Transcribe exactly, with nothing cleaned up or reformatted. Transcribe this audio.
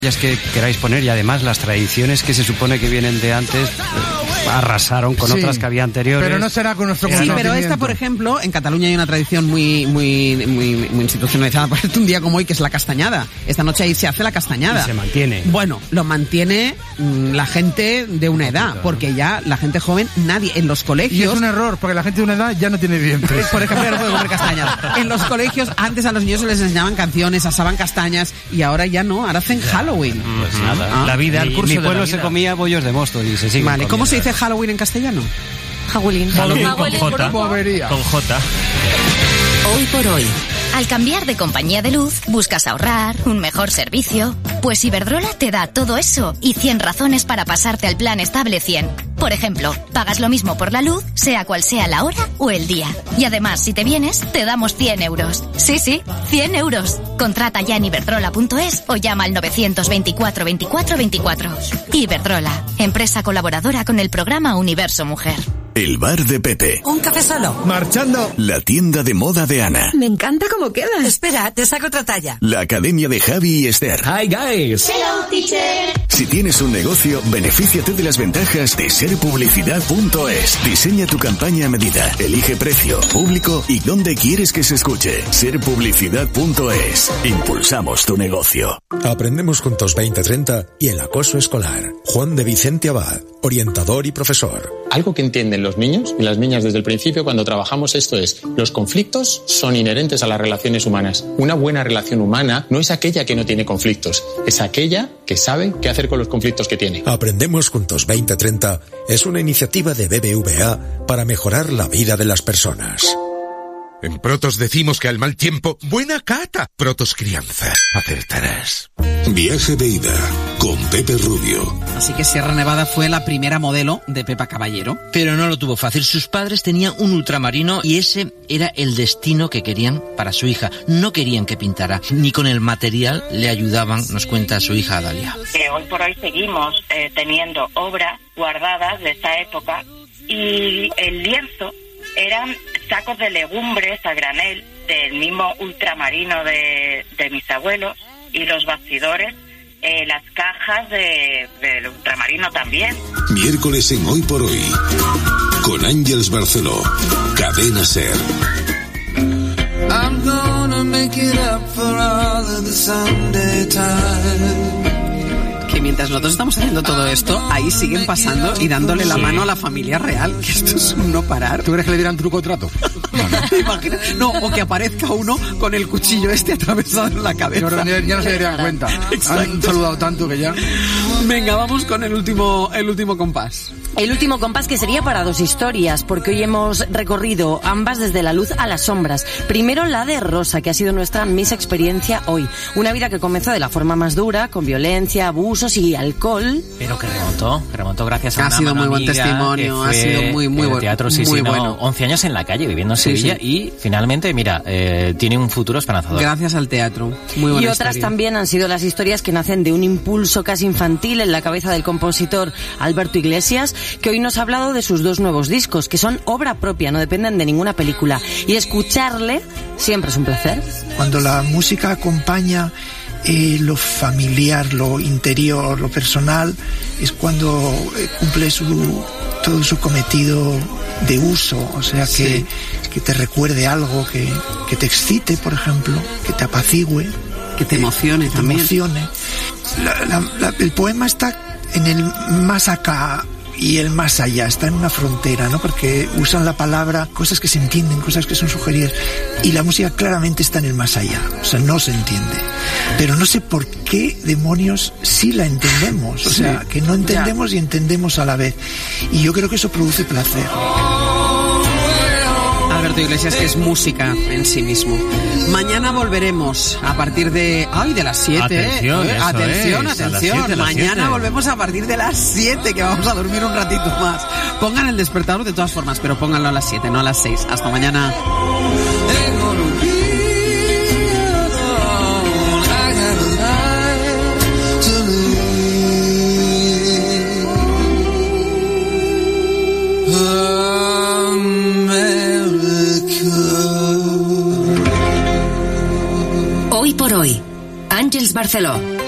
que queráis poner, y además las tradiciones que se supone que vienen de antes eh, arrasaron con sí, otras que había anteriores. Pero no será con nuestro conocimiento. Sí, pero esta, por ejemplo, en Cataluña hay una tradición muy muy muy, muy institucionalizada, por ejemplo, un día como hoy, que es la castañada. Esta noche ahí se hace la castañada. Y se mantiene. Bueno, lo mantiene mmm, la gente de una edad, porque ya la gente joven, nadie, en los colegios... Y es un error, porque la gente de una edad ya no tiene dientes. Por ejemplo, ya no puede comer castañas. En los colegios, antes a los niños se les enseñaban canciones, asaban castañas, y ahora ya no, ahora hacen Halloween. Pues nada. Ah, la vida, el curso mi, mi pueblo se comía bollos de mosto y se sigue. Vale, ¿cómo se dice Halloween en castellano? Halloween. Halloween con J. Con J. Hoy por hoy. Al cambiar de compañía de luz, buscas ahorrar, un mejor servicio. Pues Iberdrola te da todo eso y cien razones para pasarte al plan estable cien. Por ejemplo, pagas lo mismo por la luz, sea cual sea la hora o el día. Y además, si te vienes, te damos cien euros. Sí, sí, cien euros. Contrata ya en iberdrola punto es o llama al novecientos veinticuatro veinticuatro veinticuatro. Iberdrola, empresa colaboradora con el programa Universo Mujer. El bar de Pepe. Un café solo. Marchando. La tienda de moda de Ana. Me encanta cómo queda. Espera, te saco otra talla. La academia de Javi y Esther. Hi guys. Hello teacher. Si tienes un negocio, benefíciate de las ventajas de ser publicidad punto es. Diseña tu campaña a medida, elige precio, público y dónde quieres que se escuche. ser publicidad punto es. Impulsamos tu negocio. Aprendemos juntos veinte treinta y el acoso escolar. Juan de Vicente Abad, orientador y profesor. Algo que entienden los niños y las niñas desde el principio cuando trabajamos esto es: los conflictos son inherentes a las relaciones humanas. Una buena relación humana no es aquella que no tiene conflictos, es aquella que sabe qué hacer con los conflictos que tiene. Aprendemos juntos veinte treinta es una iniciativa de B B V A para mejorar la vida de las personas. En Protos decimos que al mal tiempo, buena cata. Protos Crianza, acertarás. Viaje de ida con Pepe Rubio. Así que Sierra Nevada fue la primera modelo de Pepa Caballero. Pero no lo tuvo fácil. Sus padres tenían un ultramarino y ese era el destino que querían para su hija. No querían que pintara, ni con el material le ayudaban, nos cuenta su hija Adalia. Que hoy por hoy seguimos eh, teniendo obras guardadas de esa época, y el lienzo eran sacos de legumbres a granel del mismo ultramarino de, de mis abuelos, y los bastidores, eh, las cajas de, del ultramarino también. Miércoles en Hoy por Hoy, con Ángeles Barceló, Cadena Ser. I'm gonna make it up for all of the Sunday time. Que mientras nosotros estamos haciendo todo esto, ahí siguen pasando y dándole la mano a la familia real, que esto es un no parar. ¿Tú crees que le dirán truco o trato? No, no. ¿Te imaginas? No, o que aparezca uno con el cuchillo este atravesado en la cabeza. Yo, ya, ya no se darían cuenta. Exacto. Han saludado tanto que ya... Venga, vamos con el último, el último compás. El último compás, que sería para dos historias, porque hoy hemos recorrido ambas desde la luz a las sombras. Primero la de Rosa, que ha sido nuestra Miss Experiencia hoy. Una vida que comenzó de la forma más dura, con violencia, abusos y alcohol. Pero que remontó, que remontó gracias a ha una sido mano muy buen amiga, testimonio, ha sido muy, muy bueno. Teatro, sí, muy sí, bueno. No, once años en la calle viviendo en sí, Sevilla sí. Y finalmente, mira, eh, tiene un futuro esperanzador. Gracias al teatro. Muy buena Y otras historia. También han sido las historias que nacen de un impulso casi infantil en la cabeza del compositor Alberto Iglesias, que hoy nos ha hablado de sus dos nuevos discos, que son obra propia, no dependen de ninguna película. Y escucharle siempre es un placer. Cuando la música acompaña eh, lo familiar, lo interior, lo personal, es cuando eh, cumple su, todo su cometido de uso, o sea, que, sí. que te recuerde algo, que, que te excite, por ejemplo, que te apacigüe, que te emocione que te también. Emocione. La, la, la, el poema está en el más acá y el más allá, está en una frontera, ¿no? Porque usan la palabra, cosas que se entienden, cosas que son sugeridas, y la música claramente está en el más allá, o sea, no se entiende. Pero no sé por qué demonios sí la entendemos, o sí, sea, que no entendemos ya. Y entendemos a la vez. Y yo creo que eso produce placer. Alberto Iglesias, que es música en sí mismo. Mañana volveremos a partir de... ¡Ay, de las siete! Atención, ¿eh? Atención, es, atención. siete, Mañana siete. Volvemos a partir de las siete, que vamos a dormir un ratito más. Pongan el despertador de todas formas, pero pónganlo a las siete, no a las seis. Hasta mañana. Hoy por hoy, Ángeles Barceló.